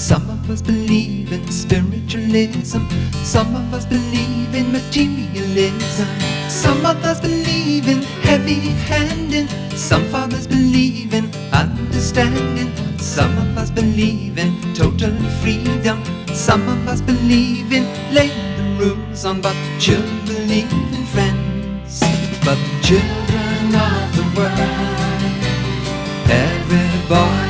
Some of us believe in spiritualism, some of us believe in materialism, some of us believe in heavy-handing, some fathers believe in understanding, some of us believe in total freedom, some of us believe in laying the rules on, but children believe in friends. But children of the world, everybody